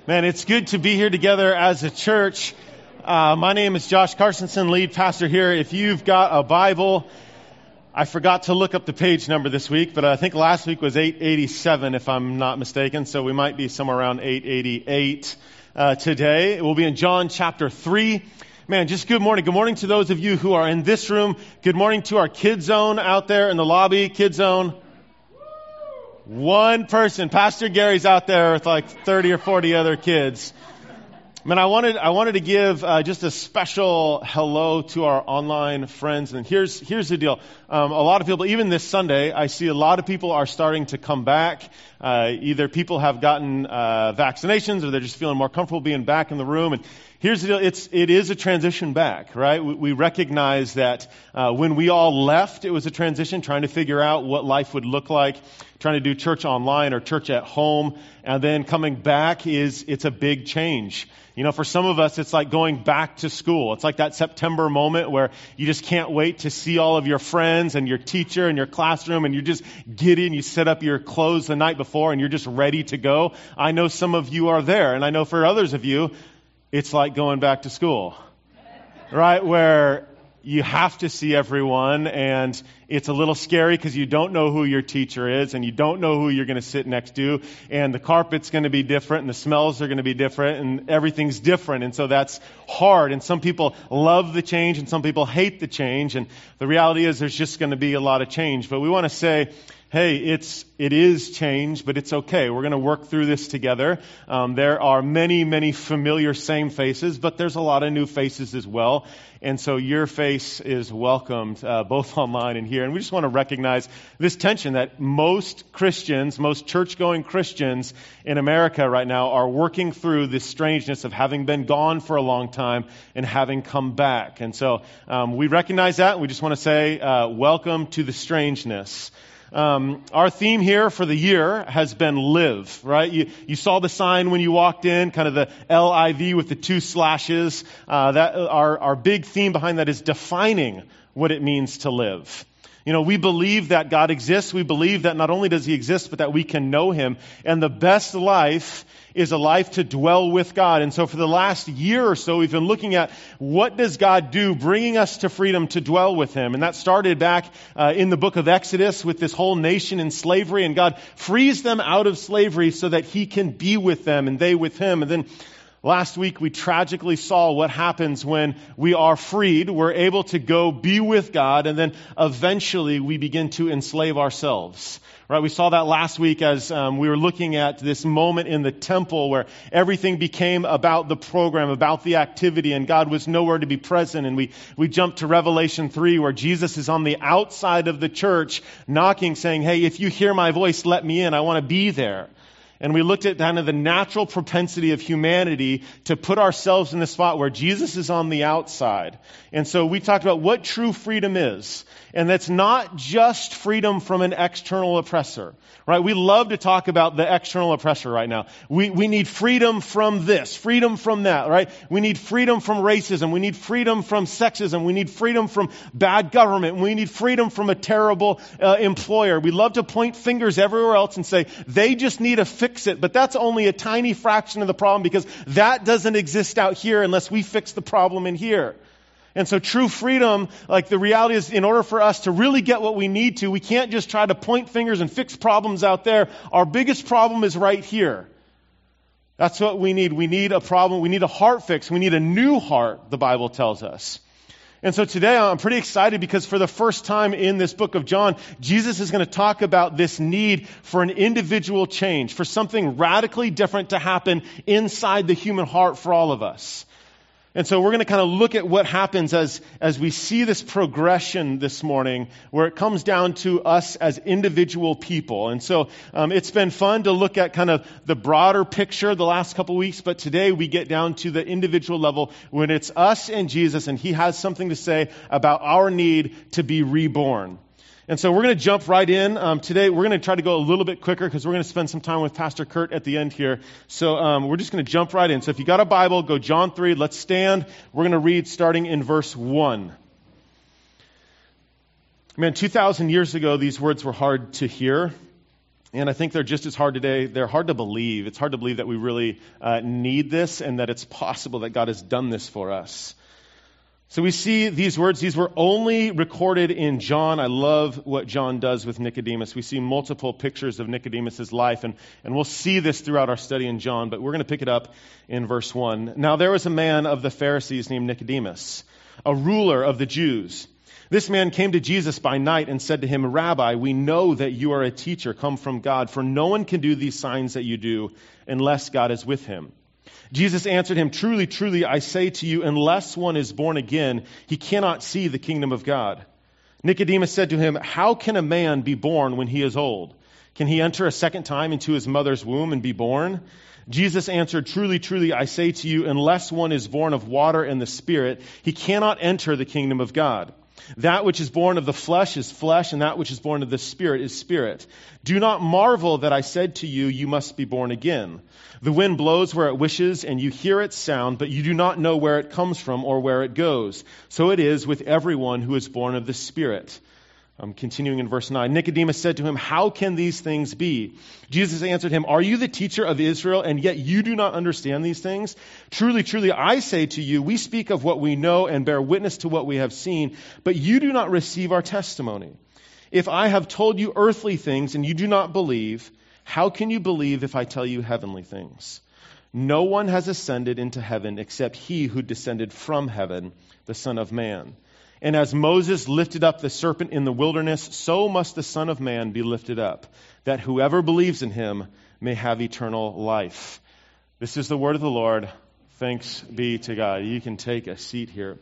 Man, it's good to be here together as a church. My name is Josh Carstensen, lead pastor here. If you've got a Bible, I forgot to look up the page number this week, but I think last week was 887 if I'm not mistaken, so we might be somewhere around 888 today. We'll be in John chapter 3. Man, just good morning. Good morning to those of you who are in this room. Good morning to our Kids Zone out there in the lobby. Kids Zone. One person. Pastor Gary's out there with like 30 or 40 other kids. Man, I wanted to give just a special hello to our online friends. And here's the deal. A lot of people, even this Sunday, I see a lot of people are starting to come back. Either people have gotten vaccinations or they're just feeling more comfortable being back in the room. And here's the deal. It is a transition back, right? We recognize that when we all left, it was a transition, trying to figure out what life would look like, trying to do church online or church at home. And then coming back it's a big change. You know, for some of us, it's like going back to school. It's like that September moment where you just can't wait to see all of your friends and your teacher and your classroom, and you just get in, you set up your clothes the night before, and you're just ready to go. I know some of you are there, and I know for others of you, it's like going back to school, right? Where you have to see everyone, and it's a little scary because you don't know who your teacher is, and you don't know who you're going to sit next to, and the carpet's going to be different, and the smells are going to be different, and everything's different, and so that's hard. And some people love the change, and some people hate the change, and the reality is there's just going to be a lot of change. But we want to say, hey, it is change, but it's okay. We're going to work through this together. There are many, many familiar same faces, but there's a lot of new faces as well. And so your face is welcomed both online and here. And we just want to recognize this tension that most Christians, most church-going Christians in America right now are working through this strangeness of having been gone for a long time and having come back. And so we recognize that, and we just want to say welcome to the strangeness. Our theme here for the year has been live, right? You saw the sign when you walked in, kind of the LIV with the two slashes. That our big theme behind that is defining what it means to live. You know, we believe that God exists. We believe that not only does He exist, but that we can know Him. And the best life is a life to dwell with God. And so for the last year or so, we've been looking at what does God do, bringing us to freedom to dwell with Him. And that started back in the book of Exodus with this whole nation in slavery. And God frees them out of slavery so that He can be with them and they with Him. And then last week, we tragically saw what happens when we are freed. We're able to go be with God, and then eventually we begin to enslave ourselves. Right? We saw that last week as we were looking at this moment in the temple where everything became about the program, about the activity, and God was nowhere to be present. And we jumped to Revelation 3 where Jesus is on the outside of the church knocking, saying, hey, if you hear my voice, let me in. I want to be there. And we looked at kind of the natural propensity of humanity to put ourselves in the spot where Jesus is on the outside. And so we talked about what true freedom is. And that's not just freedom from an external oppressor, right? We love to talk about the external oppressor right now. We need freedom from this, freedom from that, right? We need freedom from racism. We need freedom from sexism. We need freedom from bad government. We need freedom from a terrible employer. We love to point fingers everywhere else and say, they just need to fix it. But that's only a tiny fraction of the problem because that doesn't exist out here unless we fix the problem in here. And so true freedom, like the reality is, in order for us to really get what we need to, we can't just try to point fingers and fix problems out there. Our biggest problem is right here. That's what we need. We need a problem. We need a heart fix. We need a new heart, the Bible tells us. And so today I'm pretty excited because for the first time in this book of John, Jesus is going to talk about this need for an individual change, for something radically different to happen inside the human heart for all of us. And so we're going to kind of look at what happens as we see this progression this morning where it comes down to us as individual people. And so it's been fun to look at kind of the broader picture the last couple of weeks, but today we get down to the individual level when it's us and Jesus, and He has something to say about our need to be reborn. And so we're going to jump right in. Today we're going to try to go a little bit quicker because we're going to spend some time with Pastor Kurt at the end here. So we're just going to jump right in. So if you got a Bible, go John 3. Let's stand. We're going to read starting in verse 1. Man, 2,000 years ago, these words were hard to hear. And I think they're just as hard today. They're hard to believe. It's hard to believe that we really need this and that it's possible that God has done this for us. So we see these words. These were only recorded in John. I love what John does with Nicodemus. We see multiple pictures of Nicodemus' life, and we'll see this throughout our study in John, but we're going to pick it up in verse 1. Now there was a man of the Pharisees named Nicodemus, a ruler of the Jews. This man came to Jesus by night and said to him, Rabbi, we know that you are a teacher come from God, for no one can do these signs that you do unless God is with him. Jesus answered him, Truly, truly, I say to you, unless one is born again, he cannot see the kingdom of God. Nicodemus said to him, How can a man be born when he is old? Can he enter a second time into his mother's womb and be born? Jesus answered, Truly, truly, I say to you, unless one is born of water and the Spirit, he cannot enter the kingdom of God. That which is born of the flesh is flesh, and that which is born of the Spirit is spirit. Do not marvel that I said to you, you must be born again. The wind blows where it wishes, and you hear its sound, but you do not know where it comes from or where it goes. So it is with everyone who is born of the Spirit. I'm continuing in verse 9. Nicodemus said to him, How can these things be? Jesus answered him, Are you the teacher of Israel, and yet you do not understand these things? Truly, truly, I say to you, we speak of what we know and bear witness to what we have seen, but you do not receive our testimony. If I have told you earthly things and you do not believe, how can you believe if I tell you heavenly things? No one has ascended into heaven except he who descended from heaven, the Son of Man. And as Moses lifted up the serpent in the wilderness, so must the Son of Man be lifted up, that whoever believes in him may have eternal life. This is the word of the Lord. Thanks be to God. You can take a seat here.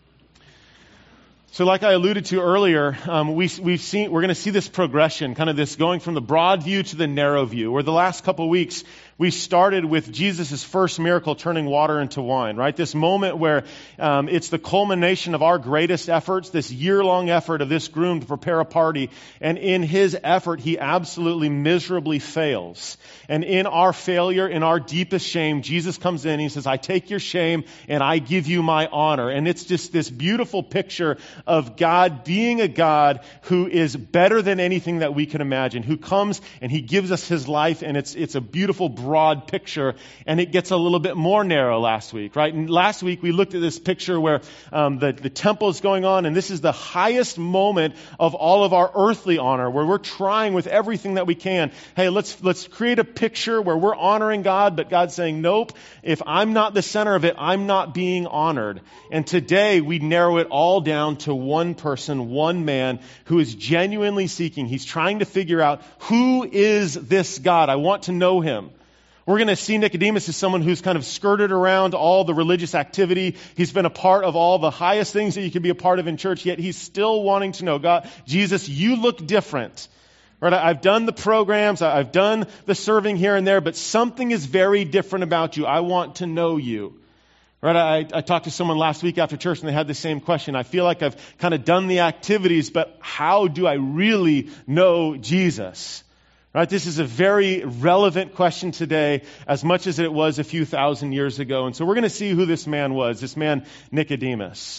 So like I alluded to earlier, we're going to see this progression, kind of this going from the broad view to the narrow view, where the last couple of weeks we started with Jesus' first miracle, turning water into wine, right? This moment where it's the culmination of our greatest efforts, this year-long effort of this groom to prepare a party. And in his effort, he absolutely miserably fails. And in our failure, in our deepest shame, Jesus comes in and he says, I take your shame and I give you my honor. And it's just this beautiful picture of God being a God who is better than anything that we can imagine, who comes and he gives us his life, and it's a beautiful broad picture, and it gets a little bit more narrow last week, right? And last week we looked at this picture where the temple is going on, and this is the highest moment of all of our earthly honor, where we're trying with everything that we can. Hey, let's create a picture where we're honoring God, but God's saying, nope, if I'm not the center of it, I'm not being honored. And today we narrow it all down to one person, one man who is genuinely seeking. He's trying to figure out, who is this God? I want to know him. We're going to see Nicodemus as someone who's kind of skirted around all the religious activity. He's been a part of all the highest things that you can be a part of in church, yet he's still wanting to know, God, Jesus, you look different. Right? I've done the programs, I've done the serving here and there, but something is very different about you. I want to know you. Right? I talked to someone last week after church and they had the same question. I feel like I've kind of done the activities, but how do I really know Jesus? Right? This is a very relevant question today, as much as it was a few thousand years ago. And so we're going to see who this man was, this man Nicodemus.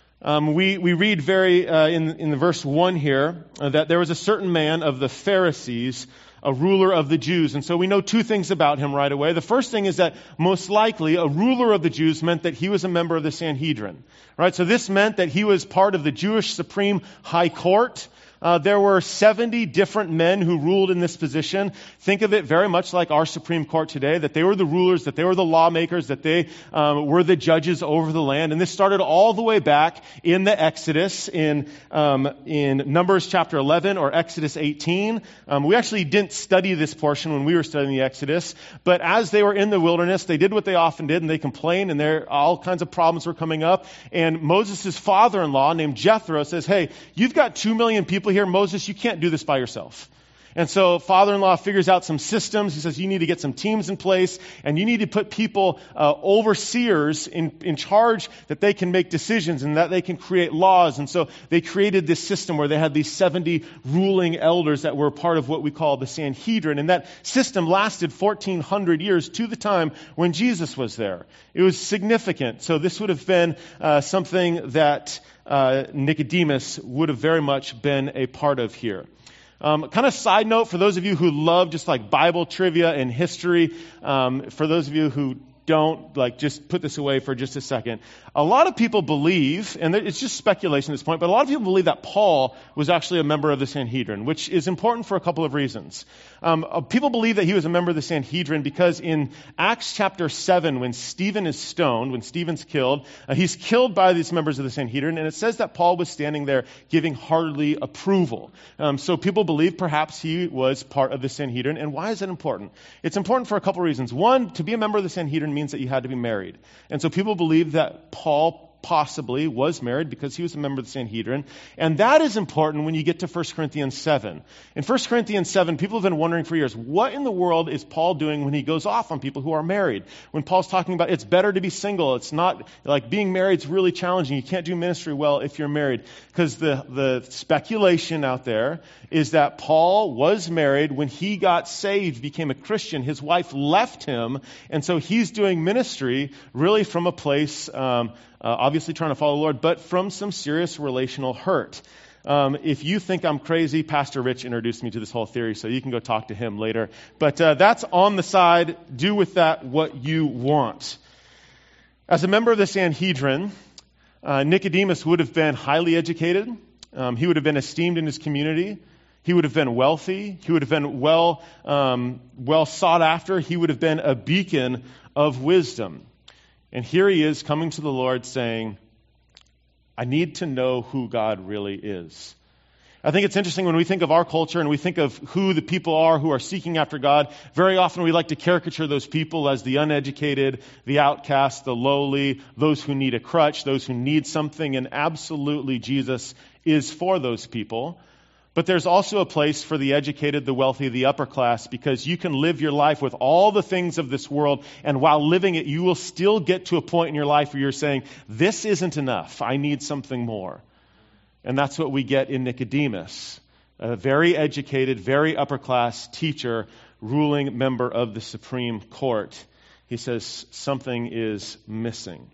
We read in the verse 1 here that there was a certain man of the Pharisees, a ruler of the Jews. And so we know two things about him right away. The first thing is that most likely a ruler of the Jews meant that he was a member of the Sanhedrin. Right? So this meant that he was part of the Jewish Supreme High Court. There were 70 different men who ruled in this position. Think of it very much like our Supreme Court today, that they were the rulers, that they were the lawmakers, that they were the judges over the land. And this started all the way back in the Exodus, in Numbers chapter 11 or Exodus 18. We actually didn't study this portion when we were studying the Exodus, but as they were in the wilderness, they did what they often did, and they complained, and all kinds of problems were coming up. And Moses' father-in-law, named Jethro, says, hey, you've got 2 million people here, Moses, you can't do this by yourself. And so father-in-law figures out some systems. He says, you need to get some teams in place, and you need to put people, overseers in charge, that they can make decisions and that they can create laws. And so they created this system where they had these 70 ruling elders that were part of what we call the Sanhedrin. And that system lasted 1,400 years to the time when Jesus was there. It was significant. So this would have been something that Nicodemus would have very much been a part of here. Kind of side note for those of you who love just like Bible trivia and history, for those of you who don't, like, just put this away for just a second. A lot of people believe, and it's just speculation at this point, but a lot of people believe that Paul was actually a member of the Sanhedrin, which is important for a couple of reasons. People believe that he was a member of the Sanhedrin because in Acts chapter 7, when Stephen is stoned, when Stephen's killed, he's killed by these members of the Sanhedrin, and it says that Paul was standing there giving hearty approval. So people believe perhaps he was part of the Sanhedrin. And why is that important? It's important for a couple of reasons. One, to be a member of the Sanhedrin means that you had to be married. And so people believe that Paul possibly was married because he was a member of the Sanhedrin. And that is important when you get to 1 Corinthians 7. In 1 Corinthians 7, people have been wondering for years, what in the world is Paul doing when he goes off on people who are married? When Paul's talking about it's better to be single. It's not like being married is really challenging. You can't do ministry well if you're married. Because the speculation out there is that Paul was married when he got saved, became a Christian. His wife left him. And so he's doing ministry really from a place obviously trying to follow the Lord, but from some serious relational hurt. If you think I'm crazy, Pastor Rich introduced me to this whole theory, so you can go talk to him later. But that's on the side. Do with that what you want. As a member of the Sanhedrin, Nicodemus would have been highly educated. He would have been esteemed in his community. He would have been wealthy. He would have been well sought after. He would have been a beacon of wisdom. And here he is coming to the Lord saying, I need to know who God really is. I think it's interesting when we think of our culture and we think of who the people are who are seeking after God, very often we like to caricature those people as the uneducated, the outcast, the lowly, those who need a crutch, those who need something, and absolutely Jesus is for those people. But there's also a place for the educated, the wealthy, the upper class, because you can live your life with all the things of this world, and while living it, you will still get to a point in your life where you're saying, this isn't enough, I need something more. And that's what we get in Nicodemus, a very educated, very upper class teacher, ruling member of the Supreme Court. He says, something is missing.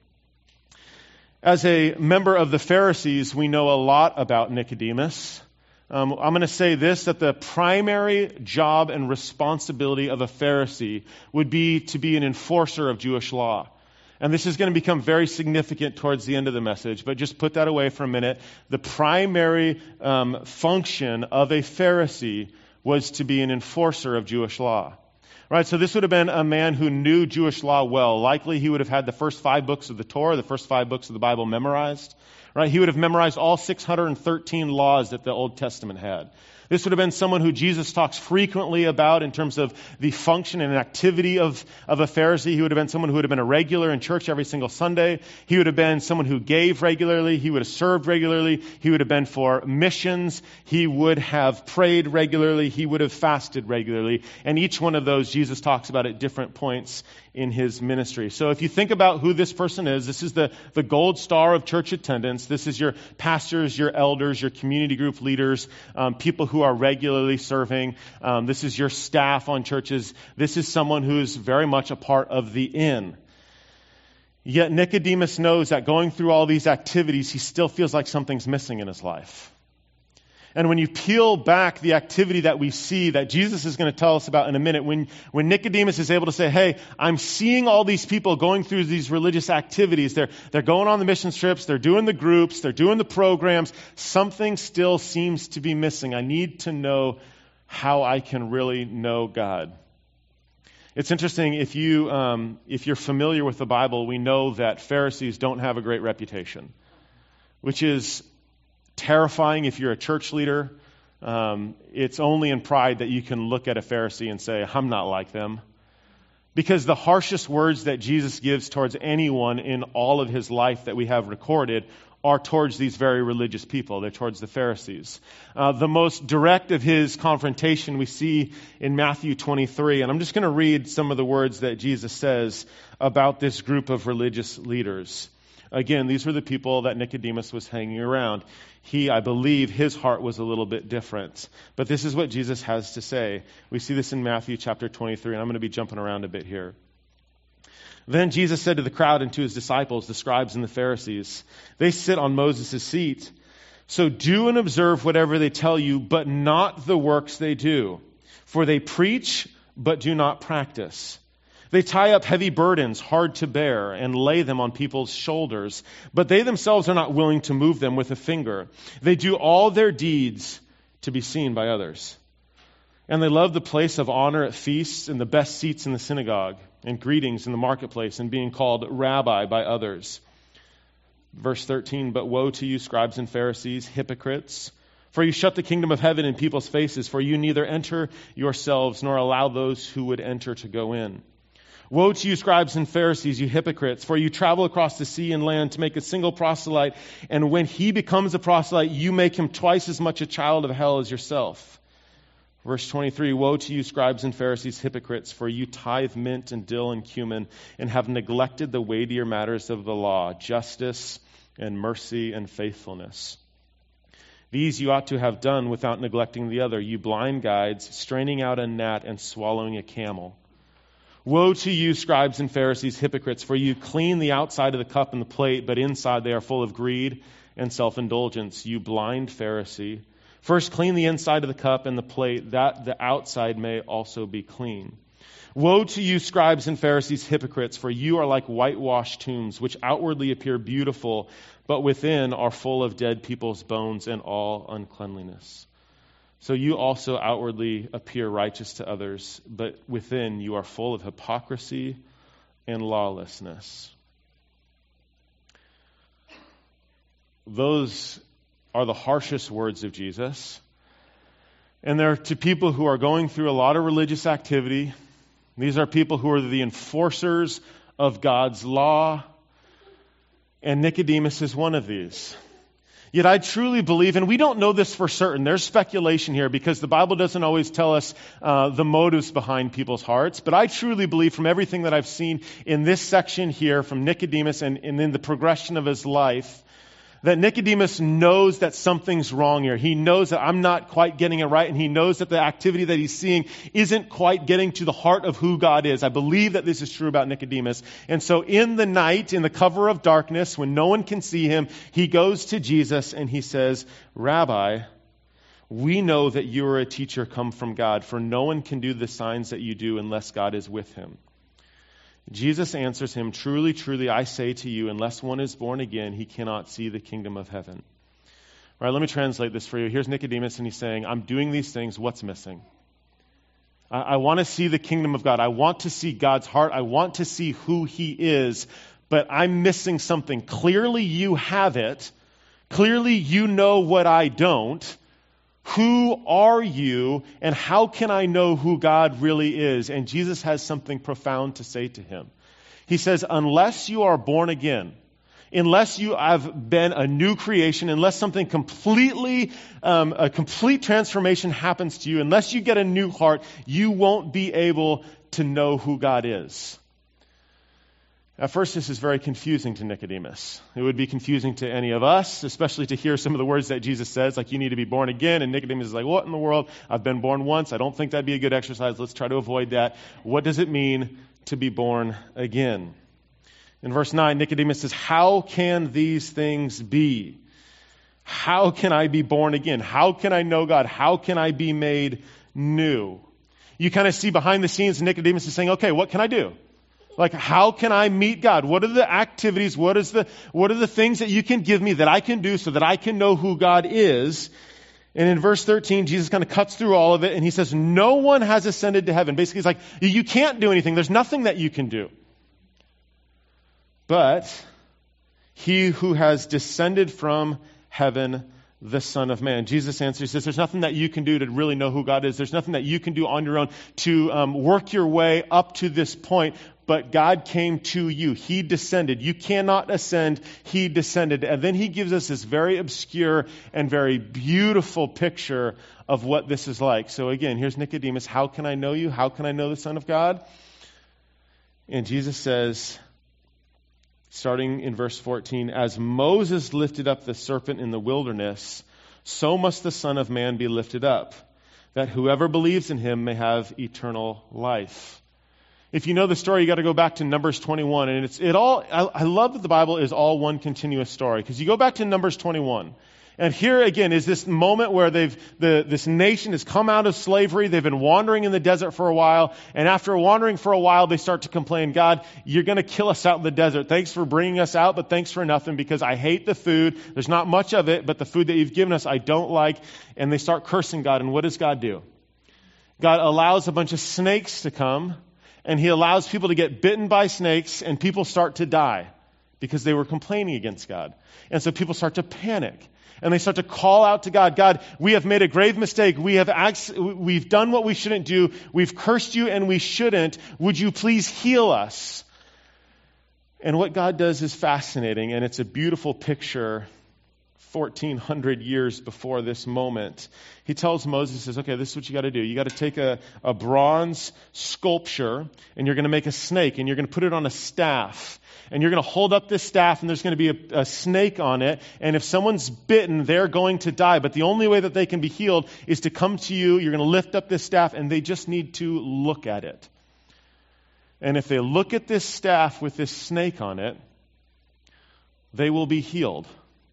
As a member of the Pharisees, we know a lot about Nicodemus. I'm going to say this, that the primary job and responsibility of a Pharisee would be to be an enforcer of Jewish law. And this is going to become very significant towards the end of the message, but just put that away for a minute. The primary function of a Pharisee was to be an enforcer of Jewish law. Right, so this would have been a man who knew Jewish law well. Likely he would have had the first 5 books of the Torah, the first 5 books of the Bible memorized. Right, he would have memorized all 613 laws that the Old Testament had. This would have been someone who Jesus talks frequently about in terms of the function and activity of a Pharisee. He would have been someone who would have been a regular in church every single Sunday. He would have been someone who gave regularly. He would have served regularly. He would have been for missions. He would have prayed regularly. He would have fasted regularly. And each one of those Jesus talks about at different points in his ministry. So if you think about who this person is, this is the gold star of church attendance. This is your pastors, your elders, your community group leaders, people who are regularly serving. This is your staff on churches. This is someone who is very much a part of the inn. Yet Nicodemus knows that going through all these activities, he still feels like something's missing in his life. And when you peel back the activity that we see, that Jesus is going to tell us about in a minute, when Nicodemus is able to say, hey, I'm seeing all these people going through these religious activities. They're going on the mission trips, they're doing the groups, they're doing the programs. Something still seems to be missing. I need to know how I can really know God. It's interesting, if you're familiar with the Bible, we know that Pharisees don't have a great reputation, which is terrifying if you're a church leader. It's only in pride that you can look at a Pharisee and say, I'm not like them. Because the harshest words that Jesus gives towards anyone in all of his life that we have recorded are towards these very religious people. They're towards the Pharisees. The most direct of his confrontation we see in Matthew 23. And I'm just going to read some of the words that Jesus says about this group of religious leaders. Again, these were the people that Nicodemus was hanging around. I believe his heart was a little bit different. But this is what Jesus has to say. We see this in Matthew chapter 23, and I'm going to be jumping around a bit here. Then Jesus said to the crowd and to his disciples, the scribes and the Pharisees, they sit on Moses' seat. So do and observe whatever they tell you, but not the works they do. For they preach, but do not practice. They tie up heavy burdens, hard to bear, and lay them on people's shoulders, but they themselves are not willing to move them with a finger. They do all their deeds to be seen by others. And they love the place of honor at feasts and the best seats in the synagogue, and greetings in the marketplace, and being called rabbi by others. Verse 13, but woe to you, scribes and Pharisees, hypocrites! For you shut the kingdom of heaven in people's faces, for you neither enter yourselves nor allow those who would enter to go in. Woe to you, scribes and Pharisees, you hypocrites, for you travel across the sea and land to make a single proselyte, and when he becomes a proselyte, you make him twice as much a child of hell as yourself. Verse 23, woe to you, scribes and Pharisees, hypocrites, for you tithe mint and dill and cumin, and have neglected the weightier matters of the law, justice and mercy and faithfulness. These you ought to have done without neglecting the other, you blind guides, straining out a gnat and swallowing a camel. Woe to you, scribes and Pharisees, hypocrites, for you clean the outside of the cup and the plate, but inside they are full of greed and self-indulgence. You blind Pharisee, first clean the inside of the cup and the plate, that the outside may also be clean. Woe to you, scribes and Pharisees, hypocrites, for you are like whitewashed tombs, which outwardly appear beautiful, but within are full of dead people's bones and all uncleanliness. So you also outwardly appear righteous to others, but within you are full of hypocrisy and lawlessness. Those are the harshest words of Jesus. And they're to people who are going through a lot of religious activity. These are people who are the enforcers of God's law. And Nicodemus is one of these. Yet I truly believe, and we don't know this for certain, there's speculation here because the Bible doesn't always tell us the motives behind people's hearts, but I truly believe from everything that I've seen in this section here from Nicodemus and in the progression of his life, that Nicodemus knows that something's wrong here. He knows that I'm not quite getting it right, and he knows that the activity that he's seeing isn't quite getting to the heart of who God is. I believe that this is true about Nicodemus. And so in the night, in the cover of darkness, when no one can see him, he goes to Jesus and he says, Rabbi, we know that you are a teacher come from God, for no one can do the signs that you do unless God is with him. Jesus answers him, truly, truly, I say to you, unless one is born again, he cannot see the kingdom of heaven. All right, let me translate this for you. Here's Nicodemus, and he's saying, I'm doing these things. What's missing? I want to see the kingdom of God. I want to see God's heart. I want to see who he is, but I'm missing something. Clearly, you have it. Clearly, you know what I don't. Who are you, and how can I know who God really is? And Jesus has something profound to say to him. He says, unless you are born again, unless you have been a new creation, unless something completely, a complete transformation happens to you, unless you get a new heart, you won't be able to know who God is. At first, this is very confusing to Nicodemus. It would be confusing to any of us, especially to hear some of the words that Jesus says, like you need to be born again. And Nicodemus is like, what in the world? I've been born once. I don't think that'd be a good exercise. Let's try to avoid that. What does it mean to be born again? In verse 9, Nicodemus says, how can these things be? How can I be born again? How can I know God? How can I be made new? You kind of see behind the scenes, Nicodemus is saying, okay, what can I do? Like, how can I meet God? What are the activities? What are the things that you can give me that I can do so that I can know who God is? And in verse 13, Jesus kind of cuts through all of it, and he says, no one has ascended to heaven. Basically, he's like, you can't do anything. There's nothing that you can do. But he who has descended from heaven, the Son of Man. Jesus answers, he says, there's nothing that you can do to really know who God is. There's nothing that you can do on your own to work your way up to this point. But God came to you. He descended. You cannot ascend. He descended. And then he gives us this very obscure and very beautiful picture of what this is like. So again, here's Nicodemus. How can I know you? How can I know the Son of God? And Jesus says, starting in verse 14, as Moses lifted up the serpent in the wilderness, so must the Son of Man be lifted up, that whoever believes in him may have eternal life. If you know the story, you got to go back to Numbers 21, and I love that the Bible is all one continuous story, because you go back to Numbers 21, And here again is this moment where this nation has come out of slavery. They've been wandering in the desert for a while. And after wandering for a while, they start to complain, God, you're going to kill us out in the desert. Thanks for bringing us out, but thanks for nothing because I hate the food. There's not much of it, but the food that you've given us, I don't like. And they start cursing God. And what does God do? God allows a bunch of snakes to come, and he allows people to get bitten by snakes, and people start to die because they were complaining against God. And so people start to panic. And they start to call out to God, God, we have made a grave mistake. We've done what we shouldn't do. We've cursed you and we shouldn't. Would you please heal us? And what God does is fascinating, and it's a beautiful picture 1,400 years before this moment. He tells Moses, he says, okay, this is what you got to do. You got to take a bronze sculpture, and you're going to make a snake, and you're going to put it on a staff. And you're going to hold up this staff, and there's going to be a snake on it. And if someone's bitten, they're going to die. But the only way that they can be healed is to come to you. You're going to lift up this staff, and they just need to look at it. And if they look at this staff with this snake on it, they will be healed.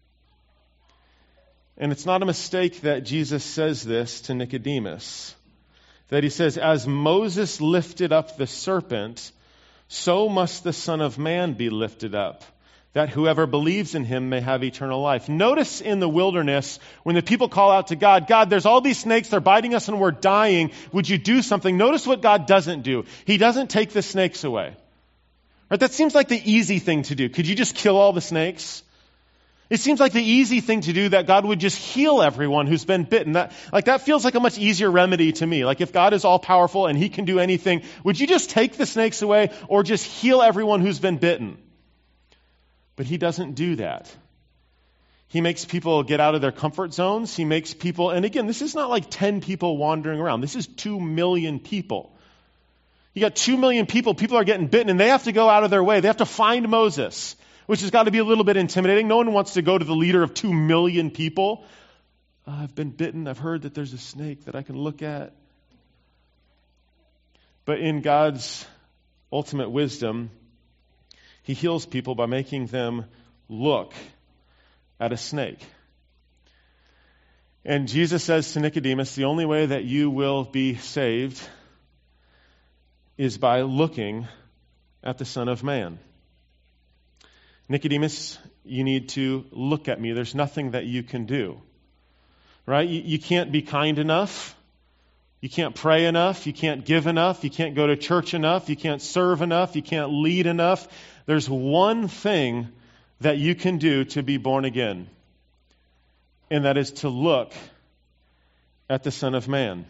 And it's not a mistake that Jesus says this to Nicodemus. That he says, as Moses lifted up the serpent, so must the Son of Man be lifted up, that whoever believes in him may have eternal life. Notice in the wilderness, when the people call out to God, God, there's all these snakes, they're biting us and we're dying. Would you do something? Notice what God doesn't do. He doesn't take the snakes away. Right? That seems like the easy thing to do. Could you just kill all the snakes? It seems like the easy thing to do, that God would just heal everyone who's been bitten. That feels like a much easier remedy to me. Like if God is all powerful and he can do anything, would you just take the snakes away or just heal everyone who's been bitten? But he doesn't do that. He makes people get out of their comfort zones. He makes people, and again, this is not like 10 people wandering around. This is 2 million people. You got 2 million people. People are getting bitten and they have to go out of their way. They have to find Moses, which has got to be a little bit intimidating. No one wants to go to the leader of 2 million people. I've been bitten. I've heard that there's a snake that I can look at. But in God's ultimate wisdom, he heals people by making them look at a snake. And Jesus says to Nicodemus, the only way that you will be saved is by looking at the Son of Man. Nicodemus, you need to look at me. There's nothing that you can do. Right? You can't be kind enough. You can't pray enough. You can't give enough. You can't go to church enough. You can't serve enough. You can't lead enough. There's one thing that you can do to be born again, and that is to look at the Son of Man.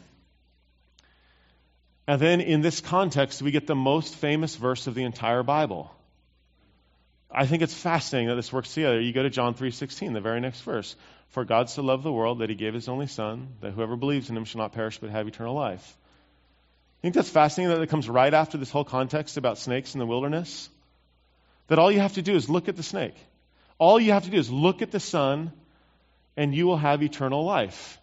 And then in this context, we get the most famous verse of the entire Bible. I think it's fascinating that this works together. You go to John 3:16, the very next verse. For God so loved the world that he gave his only Son, that whoever believes in him shall not perish but have eternal life. I think that's fascinating that it comes right after this whole context about snakes in the wilderness. That all you have to do is look at the snake. All you have to do is look at the Son, and you will have eternal life.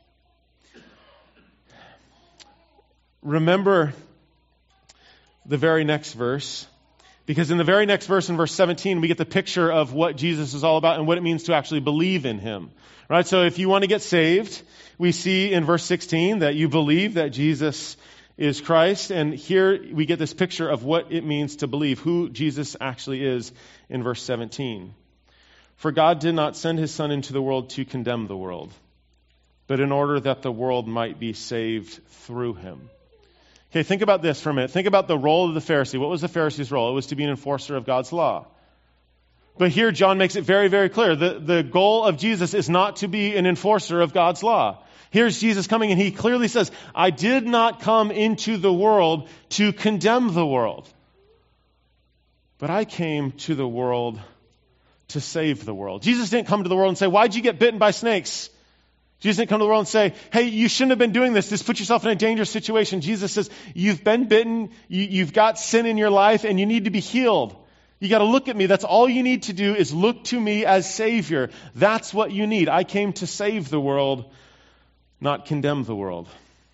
Remember the very next verse, because in the very next verse, in verse 17, we get the picture of what Jesus is all about and what it means to actually believe in him. Right? So if you want to get saved, we see in verse 16 that you believe that Jesus is Christ. And here we get this picture of what it means to believe, who Jesus actually is in verse 17. For God did not send his Son into the world to condemn the world, but in order that the world might be saved through him. Okay, think about this for a minute. Think about the role of the Pharisee. What was the Pharisee's role? It was to be an enforcer of God's law. But here John makes it very, very clear. The goal of Jesus is not to be an enforcer of God's law. Here's Jesus coming, and he clearly says, I did not come into the world to condemn the world, but I came to the world to save the world. Jesus didn't come to the world and say, why'd you get bitten by snakes? Jesus didn't come to the world and say, hey, you shouldn't have been doing this. Just put yourself in a dangerous situation. Jesus says, you've been bitten, you've got sin in your life, and you need to be healed. You got to look at me. That's all you need to do is look to me as Savior. That's what you need. I came to save the world, not condemn the world.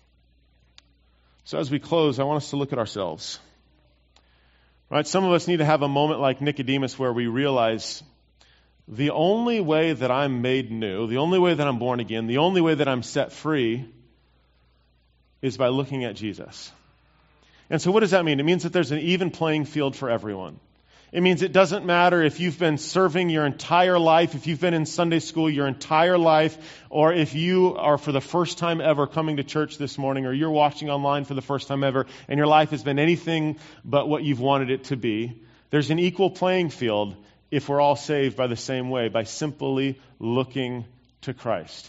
So as we close, I want us to look at ourselves. Right? Some of us need to have a moment like Nicodemus where we realize the only way that I'm made new, the only way that I'm born again, the only way that I'm set free is by looking at Jesus. And so what does that mean? It means that there's an even playing field for everyone. It means it doesn't matter if you've been serving your entire life, if you've been in Sunday school your entire life, or if you are for the first time ever coming to church this morning, or you're watching online for the first time ever, and your life has been anything but what you've wanted it to be. There's an equal playing field if we're all saved by the same way, by simply looking to Christ.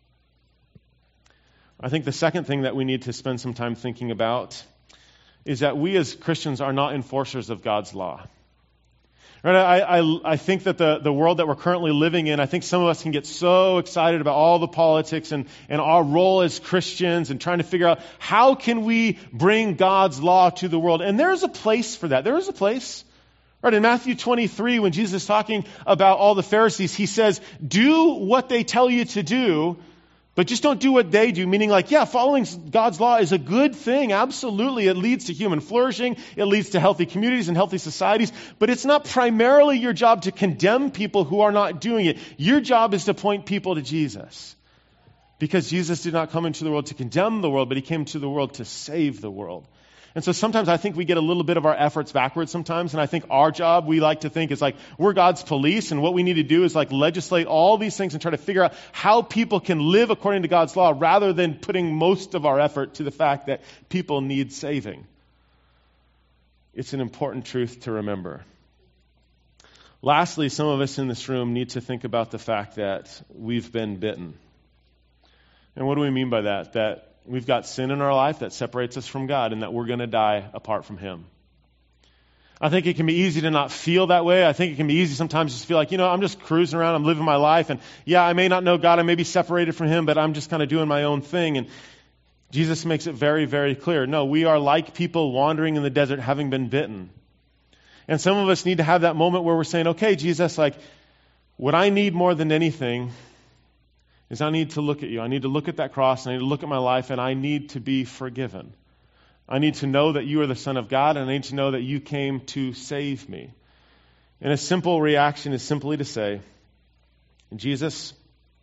I think the second thing that we need to spend some time thinking about is that we as Christians are not enforcers of God's law. Right? I think that the world that we're currently living in, I think some of us can get so excited about all the politics and our role as Christians and trying to figure out how can we bring God's law to the world. And there's a place for that. There is a place. Right, in Matthew 23, when Jesus is talking about all the Pharisees, he says, do what they tell you to do, but just don't do what they do. Meaning following God's law is a good thing. Absolutely. It leads to human flourishing. It leads to healthy communities and healthy societies. But it's not primarily your job to condemn people who are not doing it. Your job is to point people to Jesus. Because Jesus did not come into the world to condemn the world, but he came to the world to save the world. And so sometimes I think we get a little bit of our efforts backwards sometimes, and I think our job, we like to think, is we're God's police, and what we need to do is legislate all these things and try to figure out how people can live according to God's law, rather than putting most of our effort to the fact that people need saving. It's an important truth to remember. Lastly, some of us in this room need to think about the fact that we've been bitten. And what do we mean by that? That we've got sin in our life that separates us from God, and that we're going to die apart from him. I think it can be easy to not feel that way. I think it can be easy sometimes just to feel I'm just cruising around, I'm living my life, and I may not know God, I may be separated from him, but I'm just kind of doing my own thing. And Jesus makes it very, very clear. No, we are like people wandering in the desert having been bitten. And some of us need to have that moment where we're saying, okay, Jesus, what I need more than anything is I need to look at you. I need to look at that cross, and I need to look at my life, and I need to be forgiven. I need to know that you are the Son of God, and I need to know that you came to save me. And a simple reaction is simply to say, Jesus,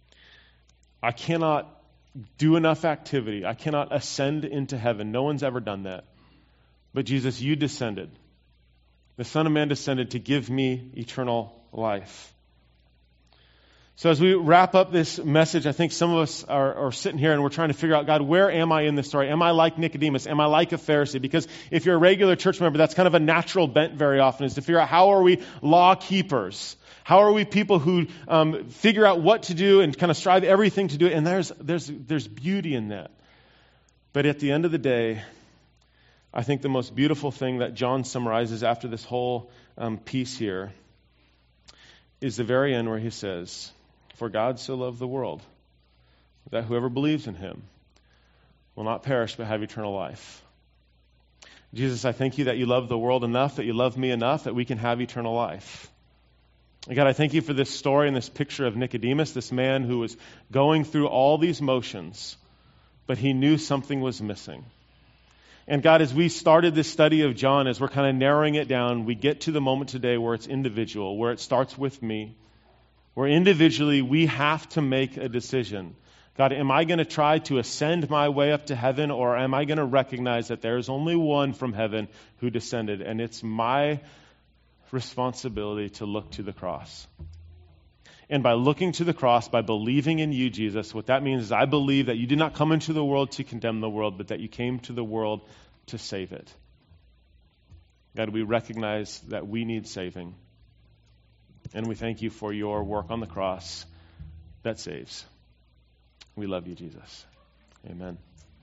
I cannot do enough activity. I cannot ascend into heaven. No one's ever done that. But Jesus, you descended. The Son of Man descended to give me eternal life. So as we wrap up this message, I think some of us are sitting here and we're trying to figure out, God, where am I in this story? Am I like Nicodemus? Am I like a Pharisee? Because if you're a regular church member, that's kind of a natural bent very often, is to figure out how are we law keepers? How are we people who figure out what to do and kind of strive everything to do it? And there's beauty in that. But at the end of the day, I think the most beautiful thing that John summarizes after this whole piece here is the very end where he says, for God so loved the world, that whoever believes in him will not perish but have eternal life. Jesus, I thank you that you love the world enough, that you love me enough, that we can have eternal life. And God, I thank you for this story and this picture of Nicodemus, this man who was going through all these motions, but he knew something was missing. And God, as we started this study of John, as we're kind of narrowing it down, we get to the moment today where it's individual, where it starts with me, where individually we have to make a decision. God, am I going to try to ascend my way up to heaven, or am I going to recognize that there is only one from heaven who descended, and it's my responsibility to look to the cross? And by looking to the cross, by believing in you, Jesus, what that means is I believe that you did not come into the world to condemn the world, but that you came to the world to save it. God, we recognize that we need saving. And we thank you for your work on the cross that saves. We love you, Jesus. Amen.